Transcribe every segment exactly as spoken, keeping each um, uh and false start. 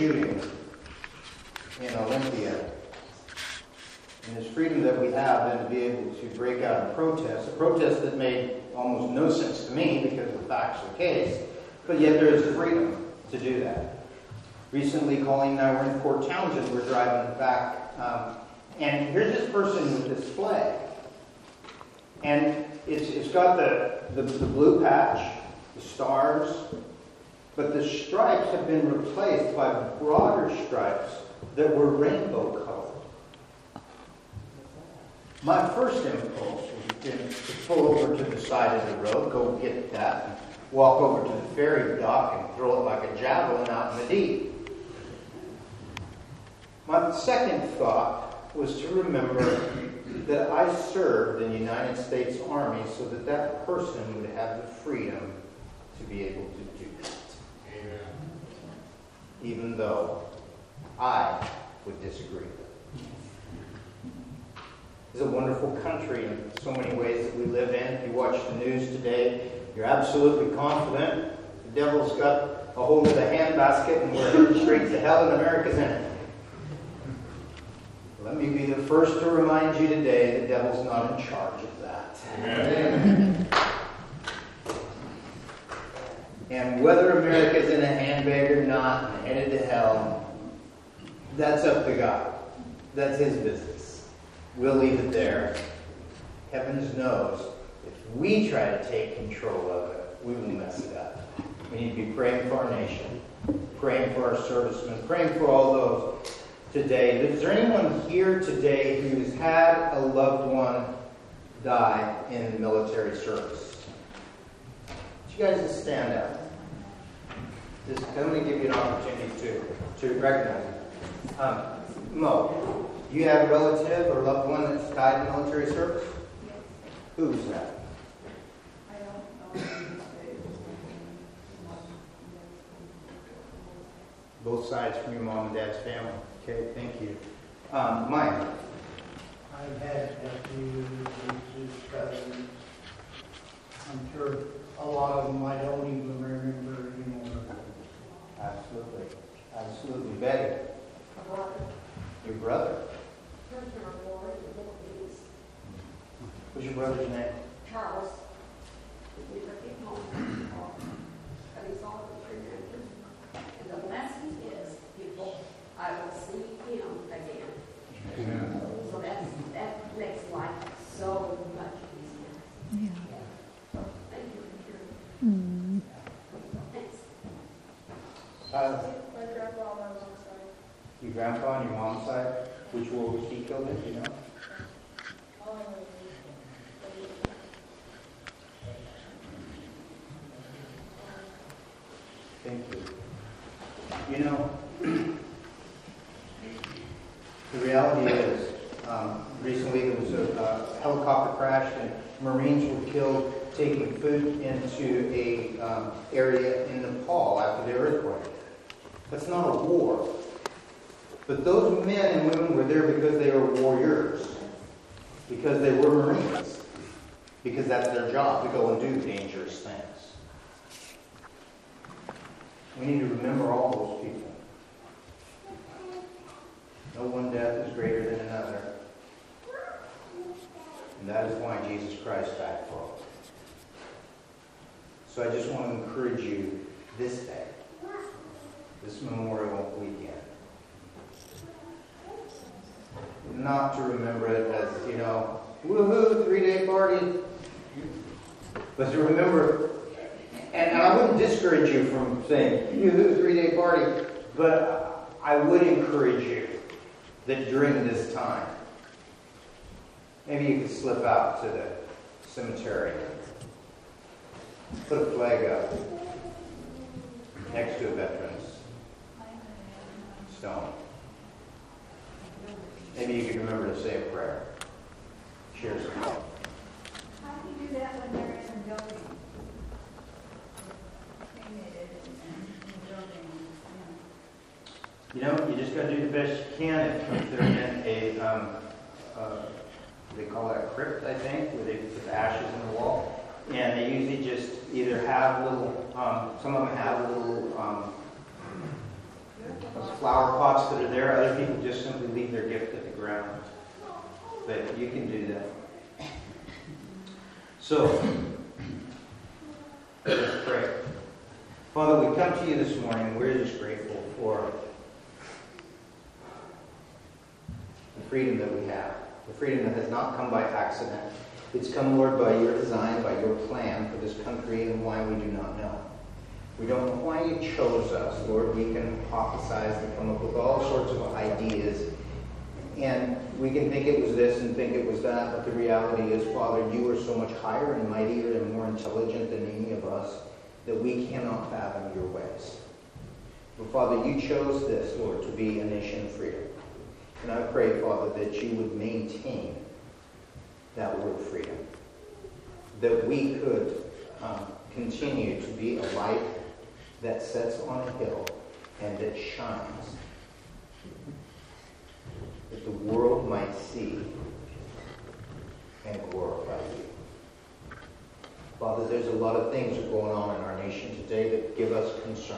shooting in Olympia, and this freedom that we have then to be able to break out in protest, a protest that made almost no sense to me because of the facts of the case, but yet there is freedom to do that. Recently, Colleen and I were in Fort Townsend. We're driving back, um, and here's this person with this flag. And it's, it's got the, the, the blue patch, the stars, but the stripes have been replaced by broader stripes that were rainbow colored. My first impulse was to pull over to the side of the road, go get that, and walk over to the ferry dock and throw it like a javelin out in the deep. My second thought was to remember that I served in the United States Army so that that person would have the freedom to be able to do that. Amen. Even though I would disagree. It's a wonderful country in so many ways that we live in. If you watch the news today, you're absolutely confident the devil's got a hold of the handbasket and we're headed straight to hell and America's in it. Let me be the first to remind you today the devil's not in charge of that. Amen. And whether America's in a handbag or not and headed to hell, that's up to God. That's his business. We'll leave it there. Heavens knows if we try to take control of it, we will mess it up. We need to be praying for our nation, praying for our servicemen, praying for all those today. Is there anyone here today who's had a loved one die in military service? Would you guys just stand up? Just let me give you an opportunity to, to recognize it. Um, Mo, do you have a relative or loved one that's died in military service? Yes. Who's that? I don't know. Both sides from your mom and dad's family. Okay, thank you. Um, Mike. I've had nephews, nieces, cousins. I'm sure a lot of them I don't even remember anymore. Absolutely. Absolutely. Betty. A brother. Your brother. First number four is the book is What's your brother's name? Charles. We took him home. And he's all the three members. And the message is, people, I will see him again. Yeah. So that's, that makes life so much easier. Yeah. Yeah. Thank you for your Mm. thanks. Uh, My grandpa on my mom's side. your grandpa on your mom's side? Which war was he killed in? Do you know? Thank you. You know, the reality is, um, recently there was a uh, helicopter crash and Marines were killed taking food into a um, area in Nepal after the earthquake. That's not a war. But those men and women were there because they were warriors, because they were Marines, because that's their job, to go and do dangerous things. We need to remember all those people. No one death is greater than another. And that is why Jesus Christ died for us. So I just want to encourage you this day, this Memorial Weekend, not to remember it as, you know, woohoo, three-day party, but to remember, and I wouldn't discourage you from saying, woohoo, three-day party, but I would encourage you that during this time, maybe you could slip out to the cemetery, put a flag up next to a veteran's stone. Maybe you could remember to say a prayer. Share some love. How do you do that when they're in a building? You know, you just got to do the best you can if they're in a, um, uh, they call that a crypt, I think, where they put the ashes in the wall. And they usually just either have little, um, some of them have little um, Those flower pots that are there, other people just simply leave their gift at the ground. But you can do that. So, let's pray. Father, we come to you this morning. We're just grateful for the freedom that we have. The freedom that has not come by accident. It's come, Lord, by your design, by your plan for this country, and why we do not know. We don't know why you chose us, Lord. We can hypothesize and come up with all sorts of ideas. And we can think it was this and think it was that, but the reality is, Father, you are so much higher and mightier and more intelligent than any of us that we cannot fathom your ways. But Father, you chose this, Lord, to be a nation of freedom. And I pray, Father, that you would maintain that word freedom. That we could um, continue to be a light that sets on a hill and that shines. That the world might see and glorify you. Father, there's a lot of things that are going on in our nation today that give us concern.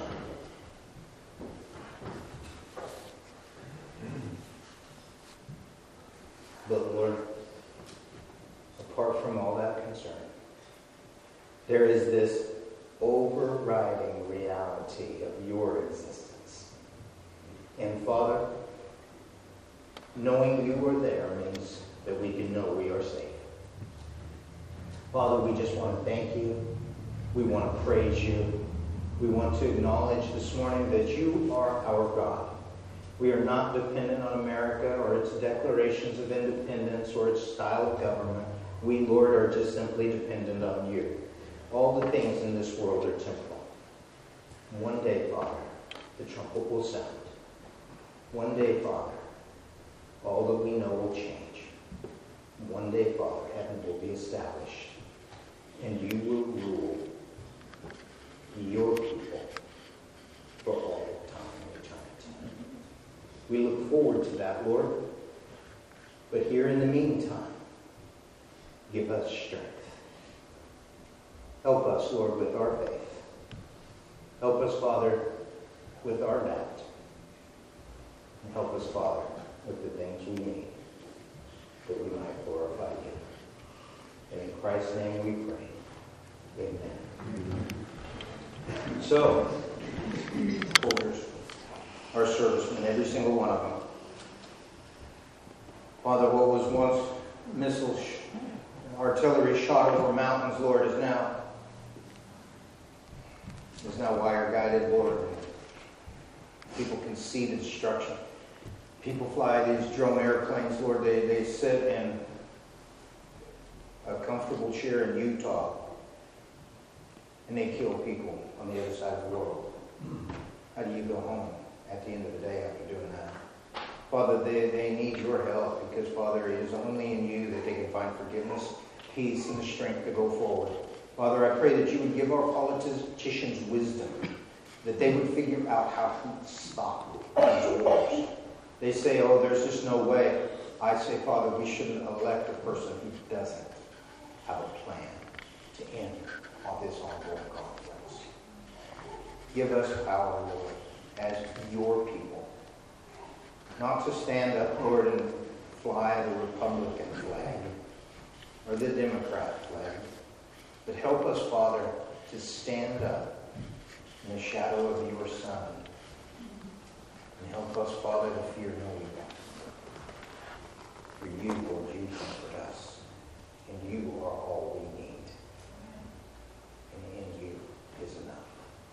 But Lord, apart from all that concern, there is this overriding reality of your existence. And Father, knowing you are there means that we can know we are safe. Father, we just want to thank you. We want to praise you. We want to acknowledge this morning that you are our God. We are not dependent on America or its declarations of independence or its style of government. We, Lord, are just simply dependent on you. All the things in this world are temporal. One day, Father, the trumpet will sound. One day, Father, all that we know will change. One day, Father, heaven will be established. And you will rule your people for all time and eternity. We look forward to that, Lord. But here in the meantime, give us strength. Help us, Lord, with our faith. Help us, Father, with our doubt. And help us, Father, with the things we need, that we might glorify you. And in Christ's name we pray. Amen. Amen. So, soldiers, our servicemen, every single one of them. Father, what was once missiles, artillery shot over mountains, Lord, is now is now wire-guided, Lord. People can see the destruction. People fly these drone airplanes, Lord. They, they sit in a comfortable chair in Utah, and they kill people on the other side of the world. How do you go home at the end of the day after doing that? Father, they, they need your help because, Father, it is only in you that they can find forgiveness, peace, and the strength to go forward. Father, I pray that you would give our politicians wisdom, that they would figure out how to stop these wars. They say, oh, there's just no way. I say, Father, we shouldn't elect a person who doesn't have a plan to end all this ongoing conflict. Give us power, Lord, as your people, not to stand up, Lord, and fly the Republican flag or the Democrat flag, but help us, Father, to stand up in the shadow of your Son. And help us, Father, to fear no evil. For you, Lord, you comfort us. And you are all we need. And in you is enough.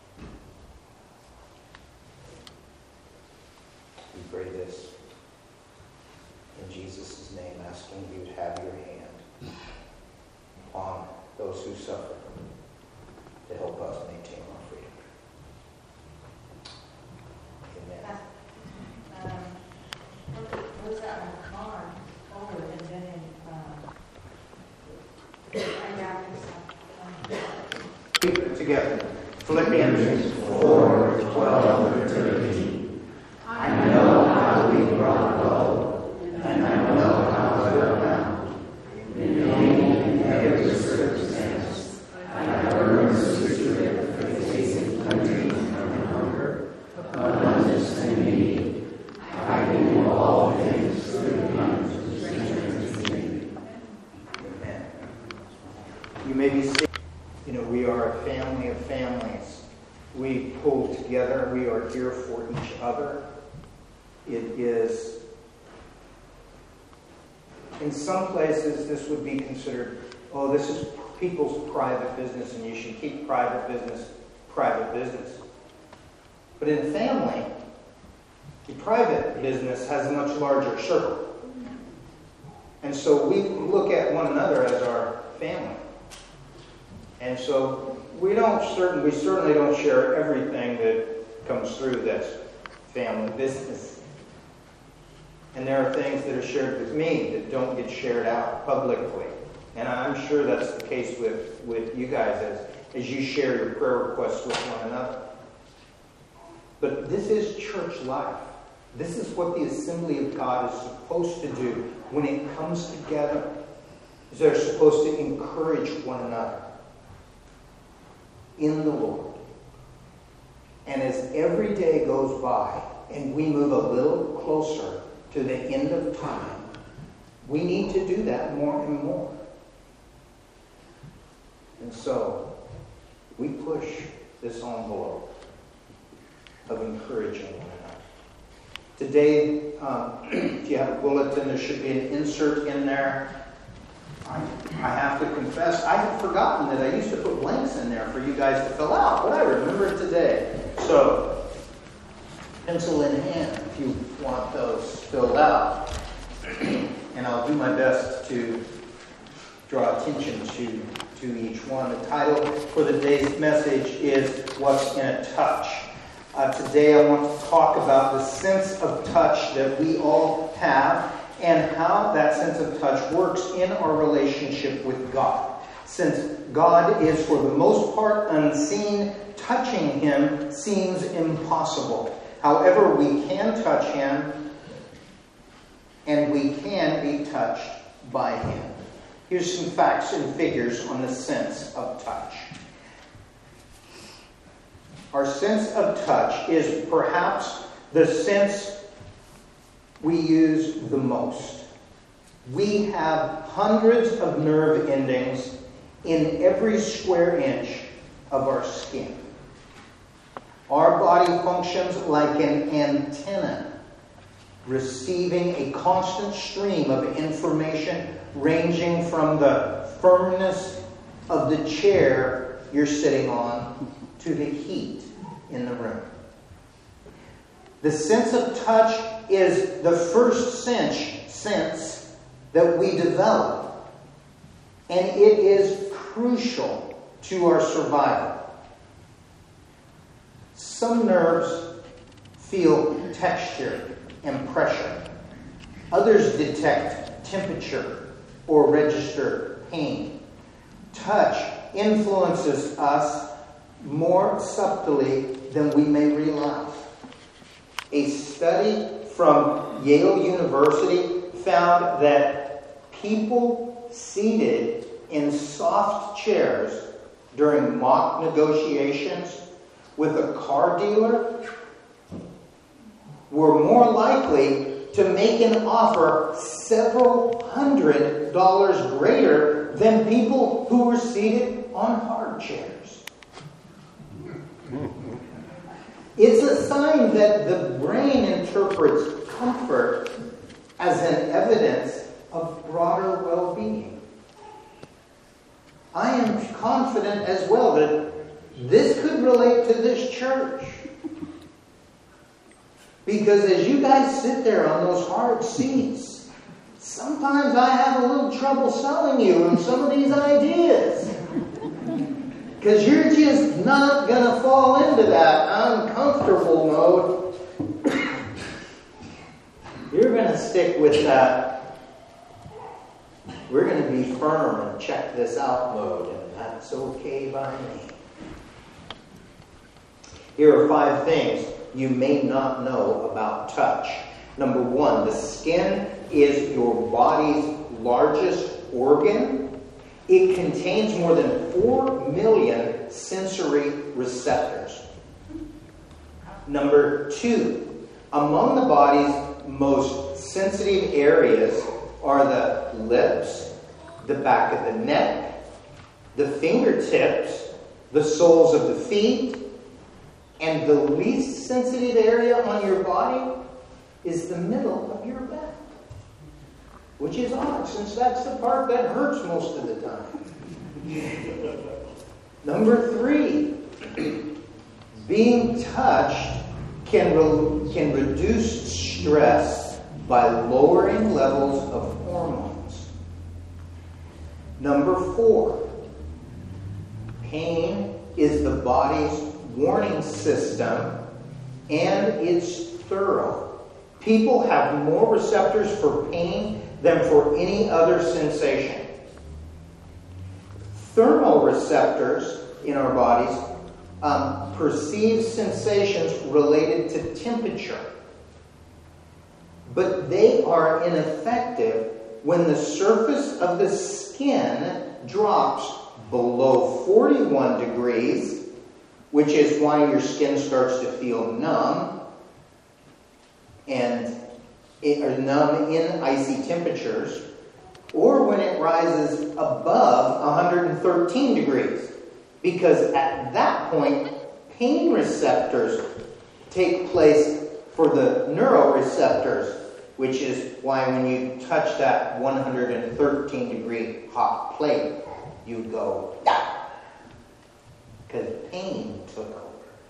We pray this in Jesus' name, asking you to have your hand on those who suffer to help us maintain our freedom. Amen. Um, was that in the car over and then in, um, I got this. Keep it together. Philippians four, twelve, and thirteen. I know how we brought low, and I know how we're bound. In any and every circumstance, I have learned the secret of facing plenty and hunger, abundance and need. other. It is, in some places, this would be considered, oh, this is people's private business and you should keep private business private business. But in family, the private business has a much larger circle. And so we look at one another as our family. And so we don't certain we certainly don't share everything that comes through that's family business. And there are things that are shared with me that don't get shared out publicly. And I'm sure that's the case with, with you guys as, as you share your prayer requests with one another. But this is church life. This is what the assembly of God is supposed to do when it comes together. They're supposed to encourage one another in the Lord. And as every day goes by and we move a little closer to the end of time, we need to do that more and more. And so we push this envelope of encouraging one another. Today, um, if you have a bulletin, there should be an insert in there. I, I have to confess, I had forgotten that I used to put blanks in there for you guys to fill out, but I remember it today. So, pencil in hand if you want those filled out. And I'll do my best to draw attention to, to each one. The title for the day's message is What's in a Touch? Uh, today I want to talk about the sense of touch that we all have and how that sense of touch works in our relationship with God. Since God is for the most part unseen, touching Him seems impossible. However, we can touch Him and we can be touched by Him. Here's some facts and figures on the sense of touch. Our sense of touch is perhaps the sense we use the most. We have hundreds of nerve endings in every square inch of our skin. Our body functions like an antenna, receiving a constant stream of information ranging from the firmness of the chair you're sitting on to the heat in the room. The sense of touch is the first sense, sense that we develop, and it is crucial to our survival. Some nerves feel texture and pressure. Others detect temperature or register pain. Touch influences us more subtly than we may realize. A study from Yale University found that people seated in soft chairs during mock negotiations with a car dealer were more likely to make an offer several hundred dollars greater than people who were seated on hard chairs. It's a sign that the brain interprets comfort as an evidence of broader well-being. I am confident as well that this could relate to this church. Because as you guys sit there on those hard seats, sometimes I have a little trouble selling you on some of these ideas. Because you're just not going to fall into that uncomfortable mode. You're going to stick with that. We're going to be firm and check this out mode, and that's okay by me. Here are five things you may not know about touch. Number one, the skin is your body's largest organ. It contains more than four million sensory receptors. Number two, among the body's most sensitive areas are the lips, the back of the neck, the fingertips, the soles of the feet, And the least sensitive area on your body is the middle of your back. Which is odd, since that's the part that hurts most of the time. Number three, being touched can, re- can reduce stress by lowering levels of hormones. Number four, pain is the body's warning system, and it's thorough. People have more receptors for pain than for any other sensation. Thermoreceptors in our bodies um, perceive sensations related to temperature, but they are ineffective when the surface of the skin drops below forty-one degrees, which is why your skin starts to feel numb and it, or numb in icy temperatures, or when it rises above one hundred thirteen degrees, because at that point, pain receptors take place for the neuroreceptors, which is why when you touch that one hundred thirteen degree hot plate, you go, ah, because pain took over.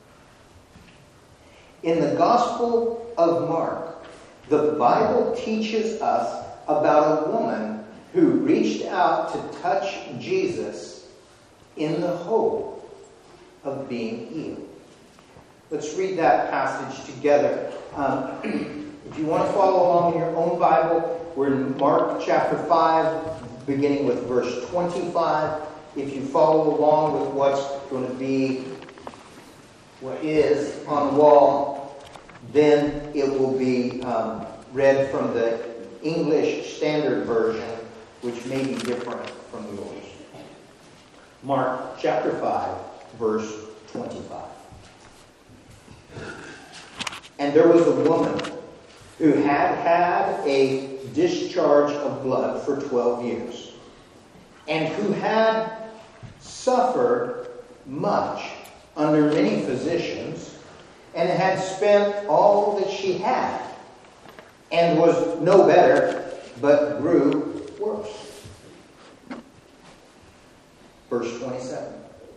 In the Gospel of Mark, the Bible teaches us about a woman who reached out to touch Jesus in the hope of being healed. Let's read that passage together. Um, if you want to follow along in your own Bible, we're in Mark chapter five, beginning with verse twenty-five. If you follow along with what's going to be, what is on the wall, then it will be um, read from the English Standard Version, which may be different from yours. Mark chapter five, verse twenty-five. And there was a woman who had had a discharge of blood for twelve years, and who had suffered much under many physicians, and had spent all that she had, and was no better, but grew worse. Verse twenty-seven.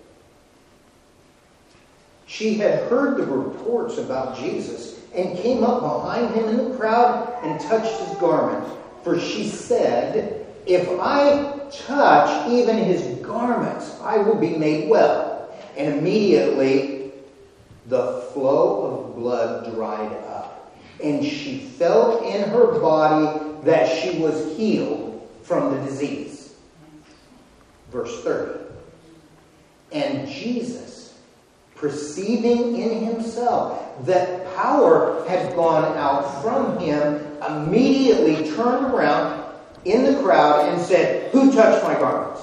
She had heard the reports about Jesus, and came up behind him in the crowd and touched his garment. For she said, if I touch even his garments, I will be made well. And immediately the flow of blood dried up, and she felt in her body that she was healed from the disease. Verse thirty. And Jesus, perceiving in himself that power had gone out from him, immediately turned around in the crowd and said, who touched my garments?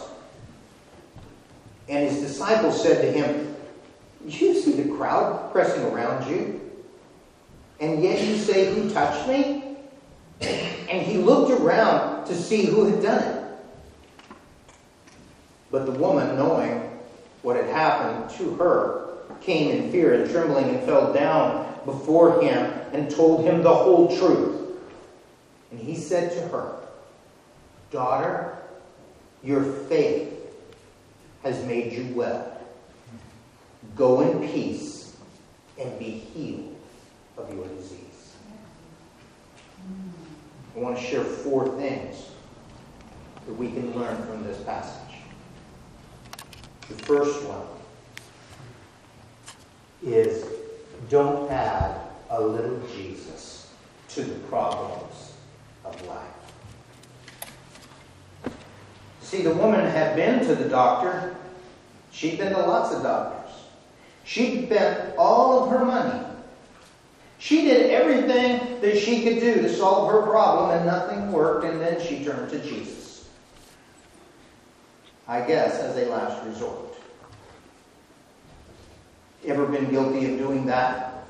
And his disciples said to him, you see the crowd pressing around you, and yet you say, who touched me? And he looked around to see who had done it. But the woman, knowing what had happened to her, came in fear and trembling and fell down before him and told him the whole truth. And he said to her, daughter, your faith has made you well. Go in peace and be healed of your disease. I want to share four things that we can learn from this passage. The first one is, don't add a little Jesus to the problems of life. See, the woman had been to the doctor. She'd been to lots of doctors. She'd spent all of her money. She did everything that she could do to solve her problem, and nothing worked, and then she turned to Jesus. I guess as a last resort. Ever been guilty of doing that?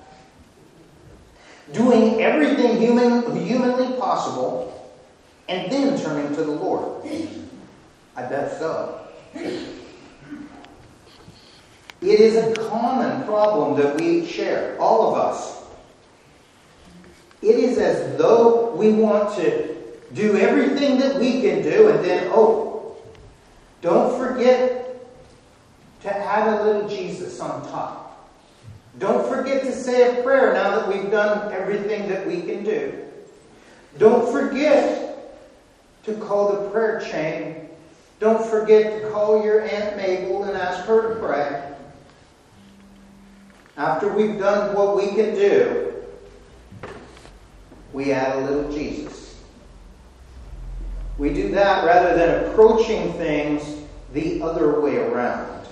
Doing everything human, humanly possible, and then turning to the Lord. I bet so. It is a common problem that we share, all of us. It is as though we want to do everything that we can do, and then, oh, don't forget to add a little Jesus on top. Don't forget to say a prayer now that we've done everything that we can do. Don't forget to call the prayer chain. Don't forget to call your Aunt Mabel and ask her to pray. After we've done what we can do, we add a little Jesus. We do that rather than approaching things the other way around.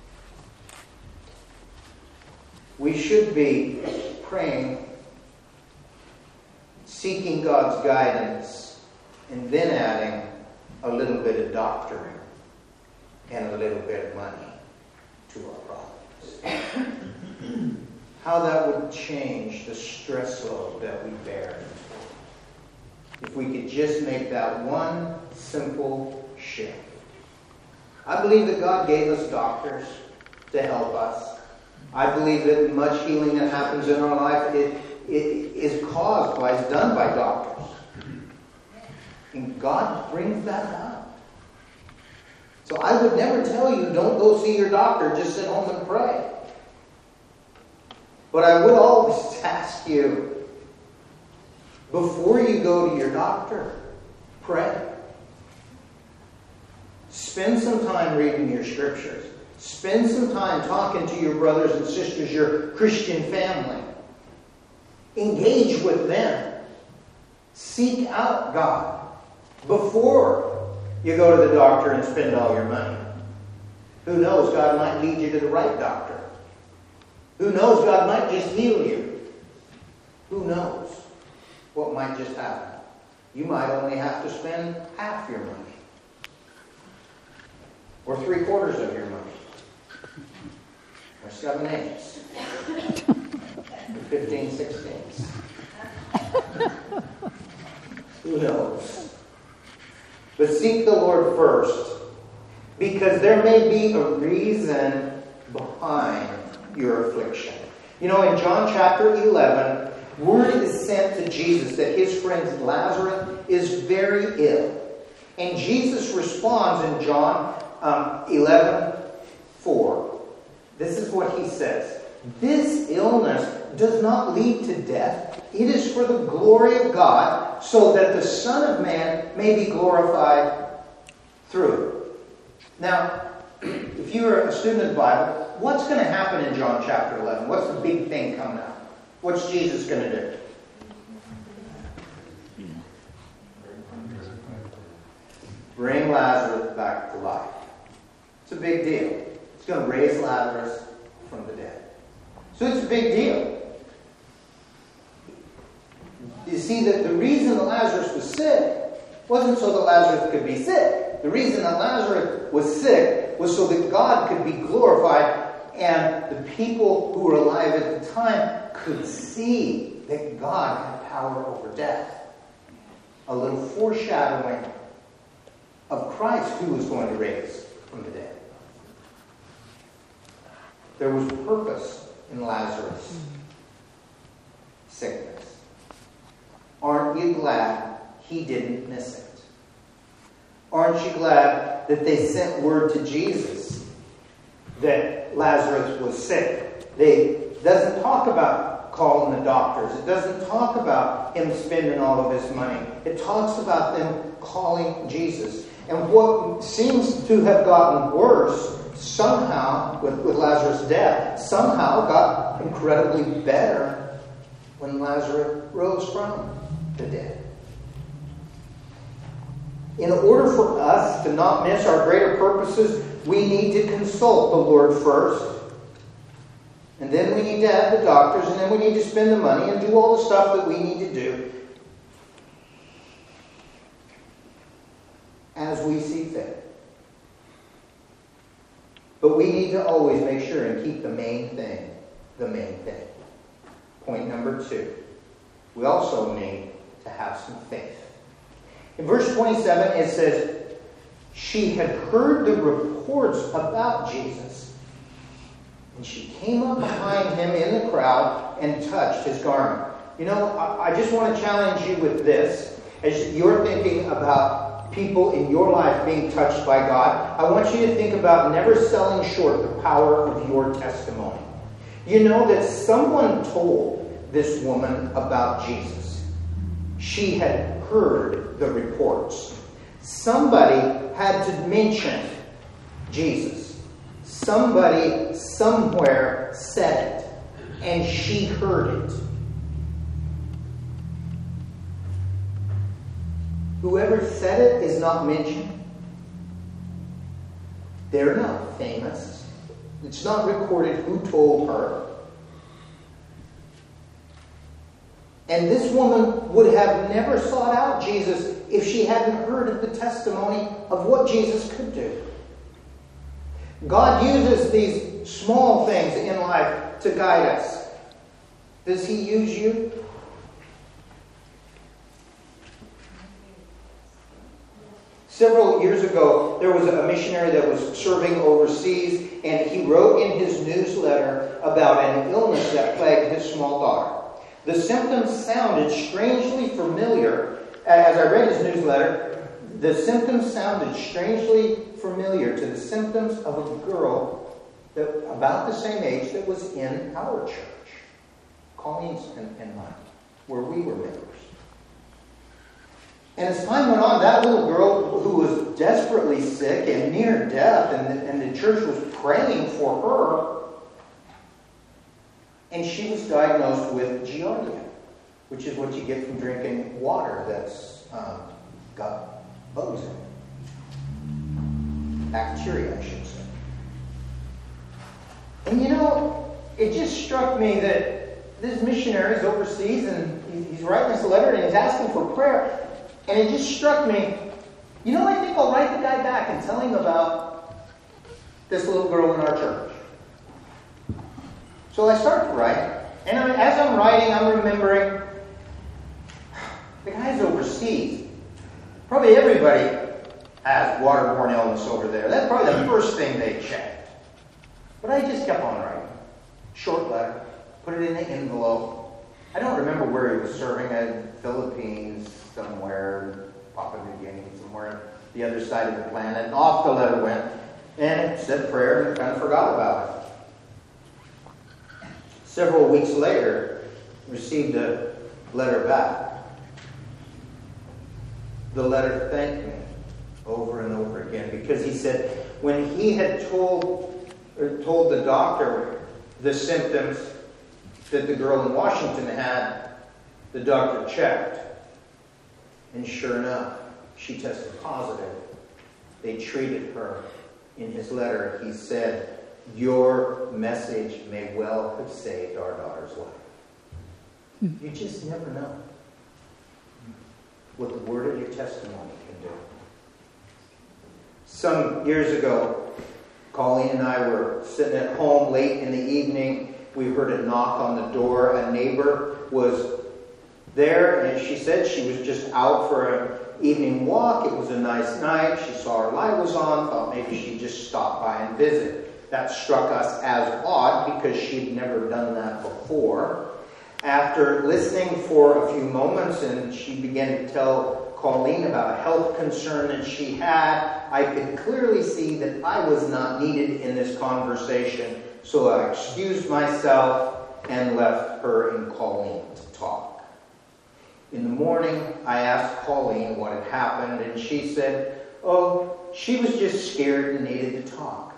We should be praying, seeking God's guidance, and then adding a little bit of doctoring and a little bit of money to our problems. How that would change the stress load that we bear. If we could just make that one simple shift. I believe that God gave us doctors to help us. I believe that much healing that happens in our life it, it is caused by, is done by doctors. And God brings that up. So I would never tell you, don't go see your doctor, just sit home and pray. But I would always ask you, before you go to your doctor, pray. Spend some time reading your scriptures. Spend some time talking to your brothers and sisters, your Christian family. Engage with them. Seek out God before you go to the doctor and spend all your money. Who knows, God might lead you to the right doctor. Who knows, God might just heal you. Who knows what might just happen. You might only have to spend half your money. Or three quarters of your money. Or seven eighths. Or fifteen sixteenths. Who knows? But seek the Lord first. Because there may be a reason behind your affliction. You know, in John chapter eleven, word is sent to Jesus that his friend Lazarus is very ill. And Jesus responds in John um, eleven four. This is what he says. This illness does not lead to death. It is for the glory of God, so that the Son of Man may be glorified through it. Now, if you're a student of the Bible, what's going to happen in John chapter eleven? What's the big thing coming out? What's Jesus going to do? Bring Lazarus back to life. It's a big deal. It's going to raise Lazarus from the dead. So it's a big deal. You see, that the reason that Lazarus was sick wasn't so that Lazarus could be sick. The reason that Lazarus was sick was so that God could be glorified and the people who were alive at the time could see that God had power over death. A little foreshadowing of Christ who was going to raise from the dead. There was purpose in Lazarus' sickness. Aren't you glad he didn't miss it? Aren't you glad that they sent word to Jesus that Lazarus was sick? They, it doesn't talk about calling the doctors. It doesn't talk about him spending all of his money. It talks about them calling Jesus. And what seems to have gotten worse somehow with, with Lazarus' death, somehow got incredibly better when Lazarus rose from the dead. In order for us to not miss our greater purposes, we need to consult the Lord first. And then we need to add the doctors, and then we need to spend the money and do all the stuff that we need to do as we see fit. But we need to always make sure and keep the main thing the main thing. Point number two. We also need to have some faith. In verse twenty-seven, it says, she had heard the reports about Jesus. And she came up behind him in the crowd and touched his garment. You know, I, I just want to challenge you with this. As you're thinking about people in your life being touched by God, I want you to think about never selling short the power of your testimony. You know that someone told this woman about Jesus. She had heard the reports. Somebody had to mention Jesus. Somebody somewhere said it, and she heard it. Whoever said it is not mentioned. They're not famous. It's not recorded who told her. And this woman would have never sought out Jesus if she hadn't heard of the testimony of what Jesus could do. God uses these small things in life to guide us. Does He use you? Several years ago, there was a missionary that was serving overseas, and he wrote in his newsletter about an illness that plagued his small daughter. The symptoms sounded strangely familiar. As I read his newsletter, the symptoms sounded strangely familiar to the symptoms of a girl that, about the same age that was in our church, Colleen's and, and mine, where we were members. And as time went on, that little girl who was desperately sick and near death, and the, and the church was praying for her, and she was diagnosed with Giardia, which is what you get from drinking water that's um, got bugs in it. Bacteria, I should say. And you know, it just struck me that this missionary is overseas, and he's writing this letter, and he's asking for prayer. And it just struck me, you know, I think I'll write the guy back and tell him about this little girl in our church. So I start to write, and I, as I'm writing, I'm remembering, the guy's overseas. Probably everybody has waterborne illness over there. That's probably the first thing they checked. But I just kept on writing. Short letter, put it in the envelope. I don't remember where he was serving, in Philippines, somewhere, Papua New Guinea, somewhere the other side of the planet. And off the letter went, and it said prayer, and I kind of forgot about it. Several weeks later, received a letter back. The letter thanked me over and over again, because he said when he had told or told the doctor the symptoms that the girl in Washington had, the doctor checked. And sure enough, she tested positive. They treated her. In his letter, he said, "Your message may well have saved our daughter's life." You just never know what the word of your testimony can do. Some years ago, Colleen and I were sitting at home late in the evening. We heard a knock on the door. A neighbor was there, and she said she was just out for an evening walk. It was a nice night. She saw her light was on, thought maybe she'd just stop by and visit. That struck us as odd because she'd never done that before. After listening for a few moments, and she began to tell Colleen about a health concern that she had, I could clearly see that I was not needed in this conversation, so I excused myself and left her and Colleen to talk. In the morning, I asked Colleen what had happened, and she said, oh, she was just scared and needed to talk.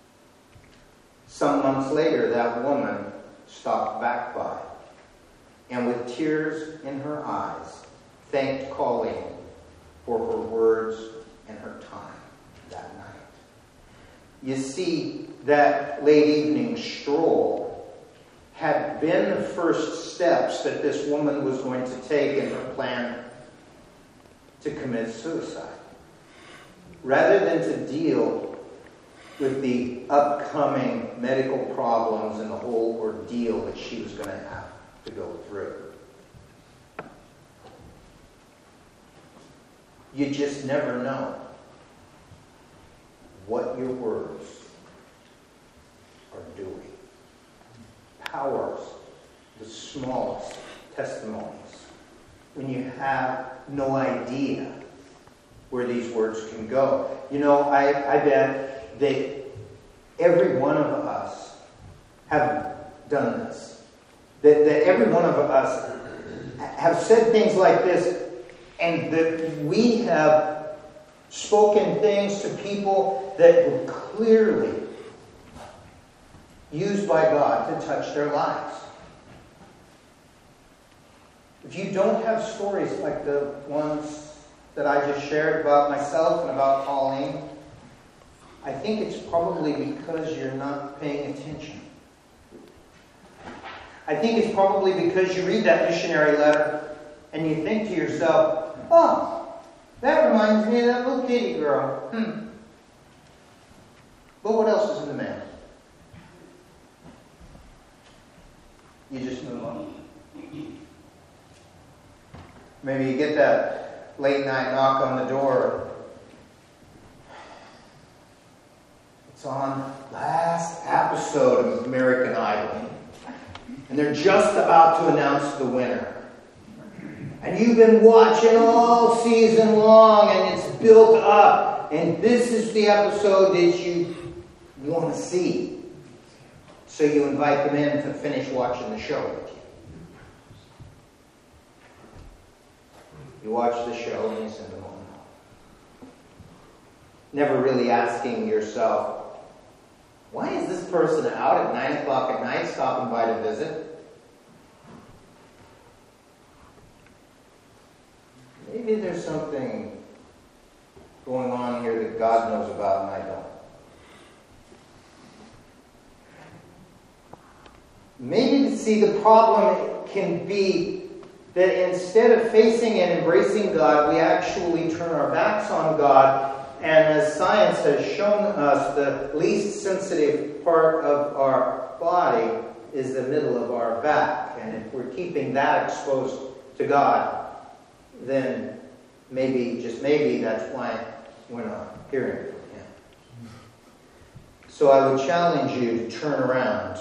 Some months later, that woman stopped back by, and with tears in her eyes, thanked Colleen for her words and her time that night. You see, that late evening stroll had been the first steps that this woman was going to take in her plan to commit suicide. Rather than to deal with the upcoming medical problems and the whole ordeal that she was going to have to go through. You just never know what your words are doing. when you have no idea where these words can go. You know, I, I bet that every one of us have done this. That, that every one of us have said things like this, and that we have spoken things to people that were clearly used by God to touch their lives. If you don't have stories like the ones that I just shared about myself and about Pauline, I think it's probably because you're not paying attention. I think it's probably because you read that missionary letter and you think to yourself, oh, that reminds me of that little kitty girl. Hmm. But what else is in the mail? You just move on. Maybe you get that late night knock on the door. It's on last episode of American Idol. And they're just about to announce the winner. And you've been watching all season long and it's built up. And this is the episode that you want to see. So you invite them in to finish watching the show with you. You watch the show and you send them home. Never really asking yourself, why is this person out at nine o'clock at night stopping by to visit? Maybe there's something going on here that God knows about and I don't. Maybe, see, the problem can be that instead of facing and embracing God, we actually turn our backs on God. And as science has shown us, the least sensitive part of our body is the middle of our back. And if we're keeping that exposed to God, then maybe, just maybe, that's why we're not hearing from Him. So I would challenge you to turn around.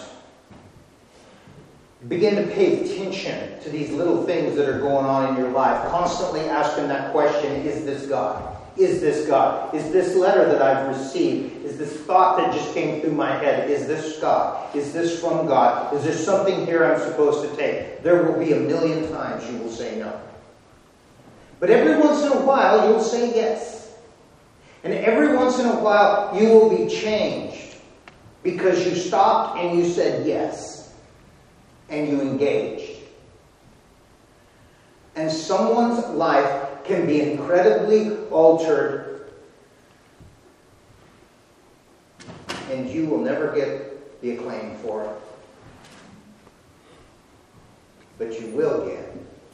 Begin to pay attention to these little things that are going on in your life. Constantly asking that question, is this God? Is this God? Is this letter that I've received? Is this thought that just came through my head? Is this God? Is this from God? Is there something here I'm supposed to take? There will be a million times you will say no. But every once in a while you'll say yes. And every once in a while you will be changed because you stopped and you said yes. And you engaged. And someone's life can be incredibly altered, and you will never get the acclaim for it. But you will get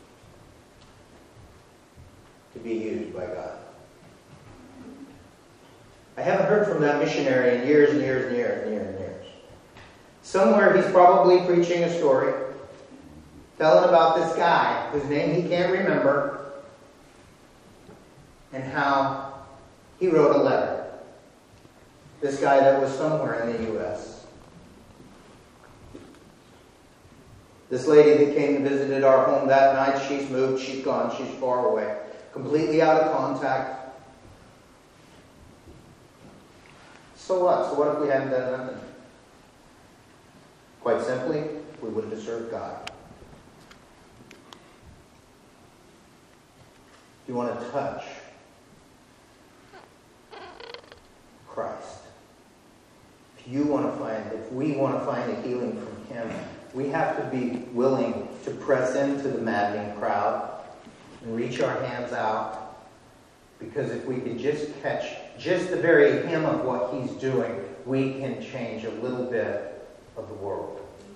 to be used by God. I haven't heard from that missionary in years and years and years and years and years. Somewhere he's probably preaching a story, telling about this guy whose name he can't remember, and how he wrote a letter. This guy that was somewhere in the U S This lady that came and visited our home that night, she's moved, she's gone, she's far away. Completely out of contact. So what? So what if we hadn't done nothing? Quite simply, we wouldn't have served God. If you want to touch Christ, if you want to find, if we want to find a healing from Him, we have to be willing to press into the maddening crowd and reach our hands out. Because if we could just catch just the very hem of what He's doing, we can change a little bit of the world.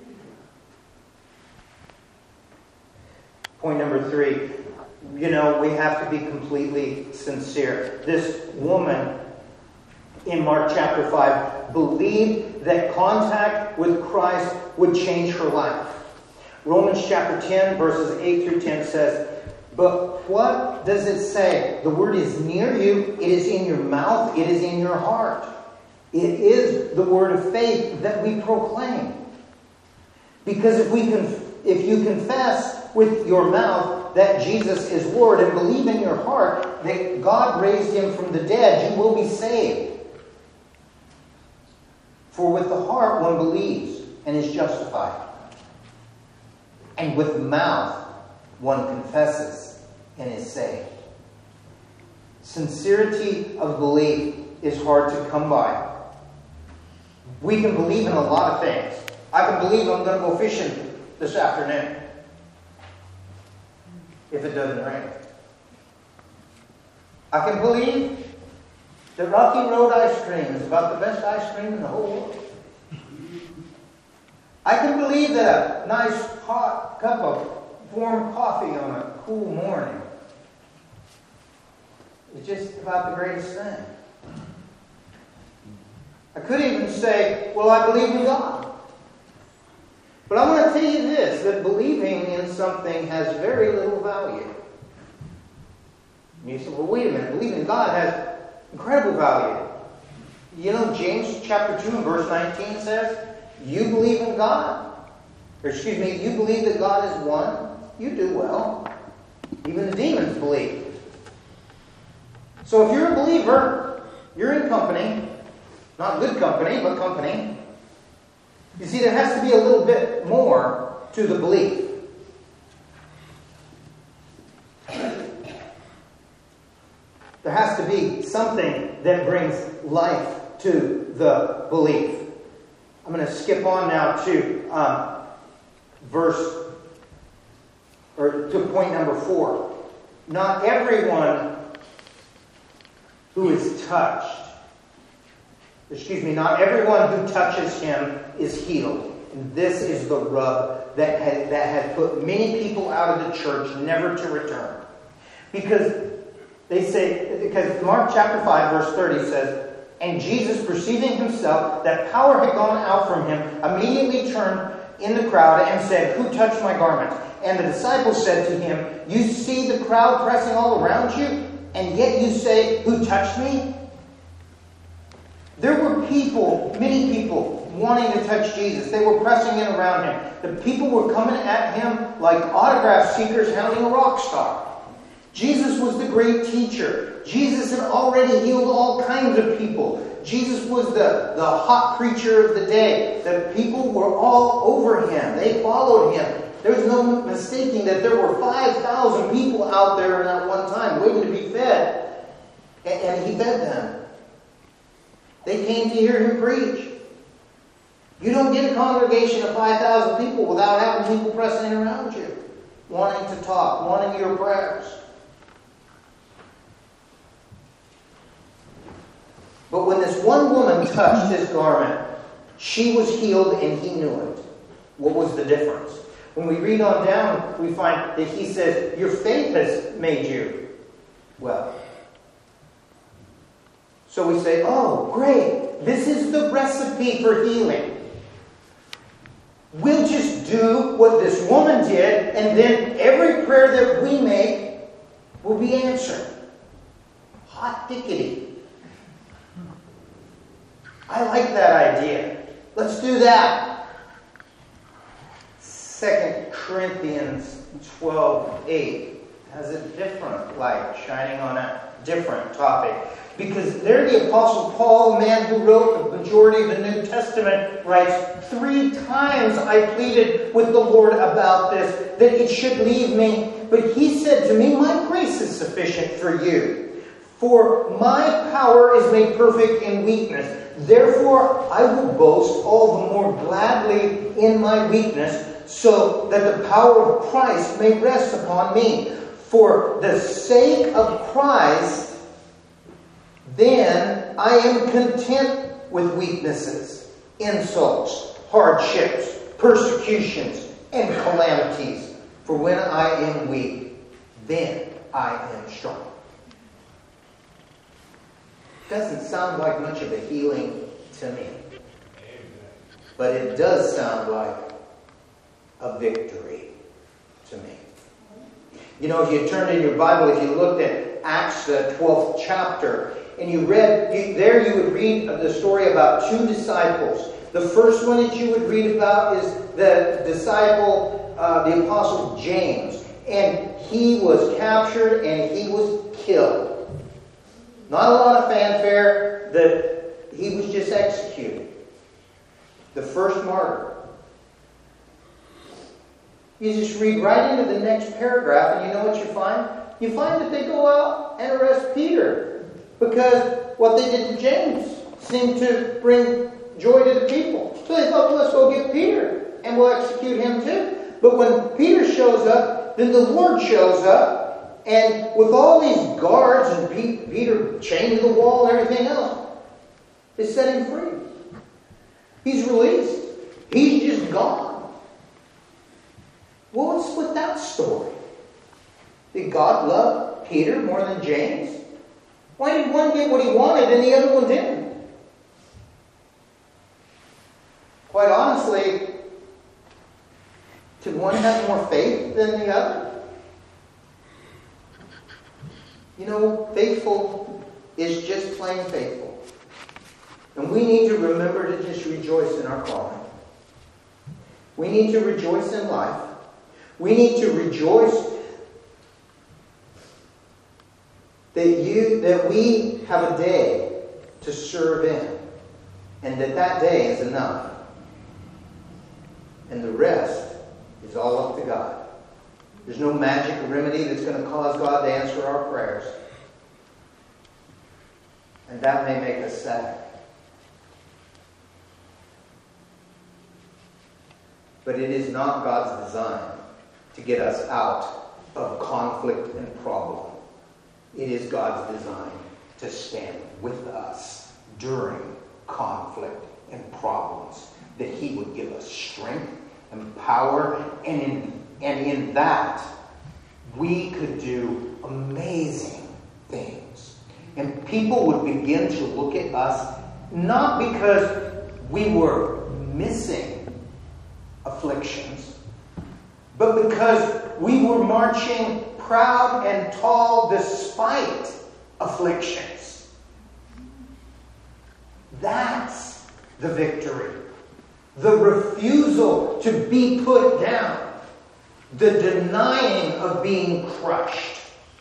Point number three, you know, we have to be completely sincere. This woman in Mark chapter five believed that contact with Christ would change her life. Romans chapter ten, verses eight through ten says, but what does it say? The word is near you, it is in your mouth, it is in your heart. It is the word of faith that we proclaim. Because if we can, if you confess with your mouth that Jesus is Lord and believe in your heart that God raised him from the dead, you will be saved. For with the heart one believes and is justified, and with the mouth one confesses and is saved. Sincerity of belief is hard to come by. We can believe in a lot of things. I can believe I'm going to go fishing this afternoon if it doesn't rain. I can believe that Rocky Road ice cream is about the best ice cream in the whole world. I can believe that a nice hot cup of warm coffee on a cool morning is just about the greatest thing. I could even say, well, I believe in God. But I want to tell you this, that believing in something has very little value. And you say, well, wait a minute, believing in God has incredible value. You know, James chapter two and verse nineteen says, you believe in God. Or excuse me, you believe that God is one. You do well. Even the demons believe. So if you're a believer, you're in company. Not good company, but company. You see, there has to be a little bit more to the belief. There has to be something that brings life to the belief. I'm going to skip on now to um, verse, or to point number four. Not everyone who is touched, excuse me, not everyone who touches him is healed. And this is the rub that had, that had put many people out of the church never to return. Because they say, because Mark chapter five verse thirty says, and Jesus, perceiving himself that power had gone out from him, immediately turned in the crowd and said, who touched my garment? And the disciples said to him, you see the crowd pressing all around you, and yet you say, who touched me? There were people, many people, wanting to touch Jesus. They were pressing in around him. The people were coming at him like autograph seekers hounding a rock star. Jesus was the great teacher. Jesus had already healed all kinds of people. Jesus was the, the hot preacher of the day. The people were all over him. They followed him. There's no mistaking that there were five thousand people out there at one time waiting to be fed. And, and he fed them. They came to hear him preach. You don't get a congregation of five thousand people without having people pressing around you, wanting to talk, wanting your prayers. But when this one woman touched his garment, she was healed and he knew it. What was the difference? When we read on down, we find that he says, your faith has made you well. So we say, oh, great. This is the recipe for healing. We'll just do what this woman did, and then every prayer that we make will be answered. Hot dickety. I like that idea. Let's do that. Second Corinthians twelve eight has a different light shining on a different topic. Because there the Apostle Paul, the man who wrote the majority of the New Testament, writes, three times I pleaded with the Lord about this, that it should leave me. But he said to me, my grace is sufficient for you. For my power is made perfect in weakness. Therefore I will boast all the more gladly in my weakness, so that the power of Christ may rest upon me. For the sake of Christ, then I am content with weaknesses, insults, hardships, persecutions, and calamities. For when I am weak, then I am strong. Doesn't sound like much of a healing to me. But it does sound like a victory to me. You know, if you turned in your Bible, if you looked at Acts, the twelfth chapter, and you read, you, there you would read the story about two disciples. The first one that you would read about is the disciple, uh, the Apostle James. and he was captured and he was killed. Not a lot of fanfare, that he was just executed. The first martyr. You just read right into the next paragraph, and you know what you find? You find that they go out and arrest Peter, because what they did to James seemed to bring joy to the people. So they thought, well, let's go get Peter, and we'll execute him too. But when Peter shows up, then the Lord shows up, and with all these guards and Pe- Peter chained to the wall and everything else, they set him free. He's released. He's just gone. Well, what's with that story? Did God love Peter more than James? Why did one get what he wanted and the other one didn't? Quite honestly, did one have more faith than the other? You know, faithful is just plain faithful. And we need to remember to just rejoice in our calling. We need to rejoice in life. We need to rejoice that you that we have a day to serve in, and that that day is enough. And the rest is all up to God. There's no magic remedy that's going to cause God to answer our prayers. And that may make us sad. But it is not God's design to get us out of conflict and problem. It is God's design to stand with us during conflict and problems, that He would give us strength and power, and in, and in that we could do amazing things. And people would begin to look at us not because we were missing afflictions, but because we were marching proud and tall despite afflictions. That's the victory. The refusal to be put down. The denying of being crushed.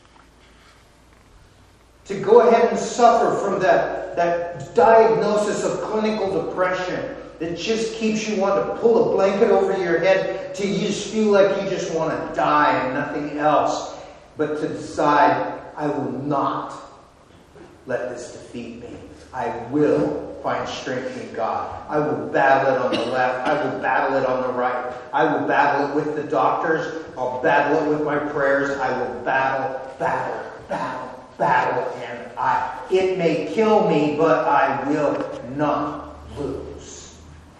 To go ahead and suffer from that, that diagnosis of clinical depression that just keeps you wanting to pull a blanket over your head till you just feel like you just want to die and nothing else. But to decide, I will not let this defeat me. I will find strength in God. I will battle it on the left. I will battle it on the right. I will battle it with the doctors. I'll battle it with my prayers. I will battle, battle, battle, battle. And I, it may kill me, but I will not lose.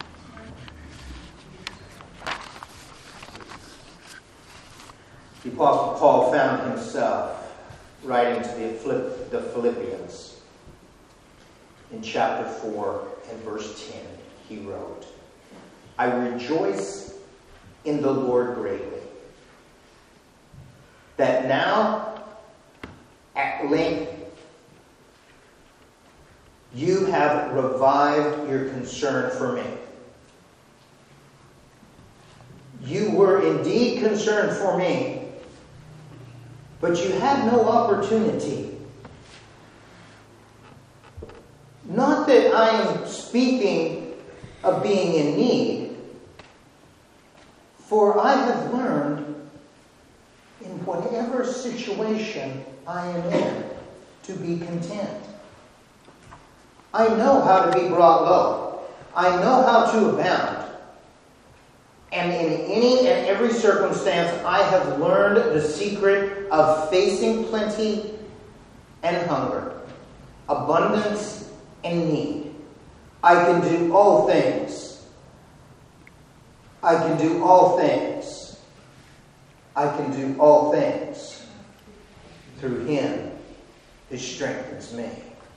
The Apostle Paul found himself writing to the, the Philippians. In chapter four and verse ten, he wrote, I rejoice in the Lord greatly, that now, at length, you have revived your concern for me. You were indeed concerned for me, but you had no opportunity. Not that I am speaking of being in need, for I have learned in whatever situation I am in to be content. I know how to be brought low. I know how to abound. And in any and every circumstance, I have learned the secret of facing plenty and hunger, abundance and need. I can do all things. I can do all things. I can do all things through Him who strengthens me.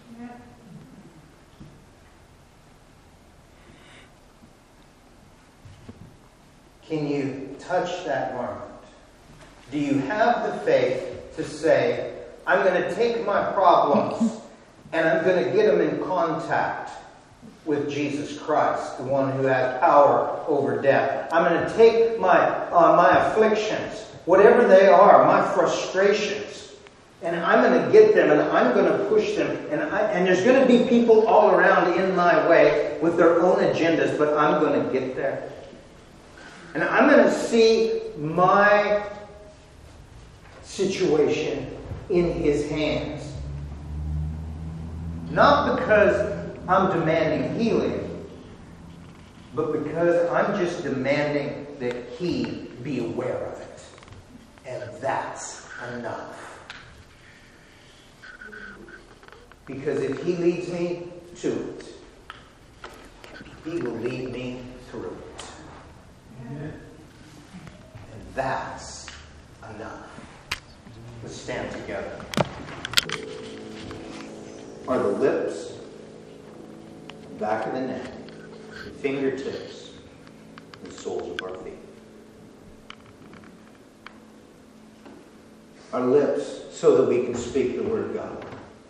Can you touch that garment? Do you have the faith to say, I'm going to take my problems and I'm going to get them in contact with Jesus Christ, the one who has power over death. I'm going to take my uh, my afflictions whatever they are, my frustrations. And I'm going to get them and I'm going to push them. And, I, and there's going to be people all around in my way with their own agendas, but I'm going to get there. And I'm going to see my situation in His hands. Not because I'm demanding healing, but because I'm just demanding that He be aware of it. And that's enough. Because if He leads me to it, He will lead me through it. And that's enough. Let's stand together. Are the lips, back of the neck, the fingertips, the soles of our feet. Our lips, so that we can speak the Word of God.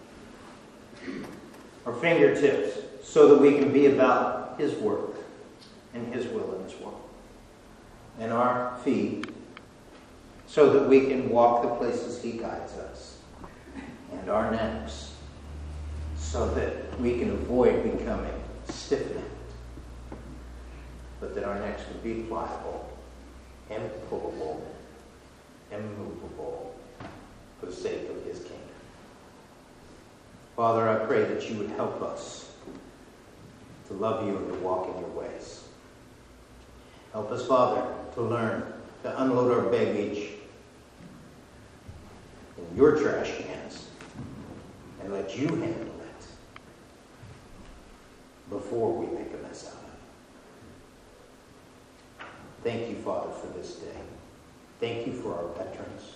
Our fingertips, so that we can be about His work and His will in this world. And our feet, so that we can walk the places He guides us. And our necks, so that we can avoid becoming stiff-necked, but that our necks can be pliable, immovable, immovable, for the sake of His kingdom. Father, I pray that You would help us to love You and to walk in Your ways. Help us, Father, to learn to unload our baggage in Your trash cans and let You handle it before we make a mess out of it. Thank You, Father, for this day. Thank You for our veterans,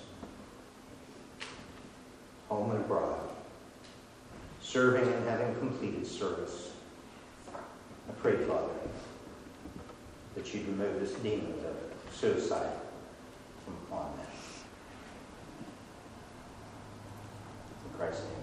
home and abroad, serving and having completed service. I pray, Father, that You'd remove this demon of suicide from upon them. In Christ's name.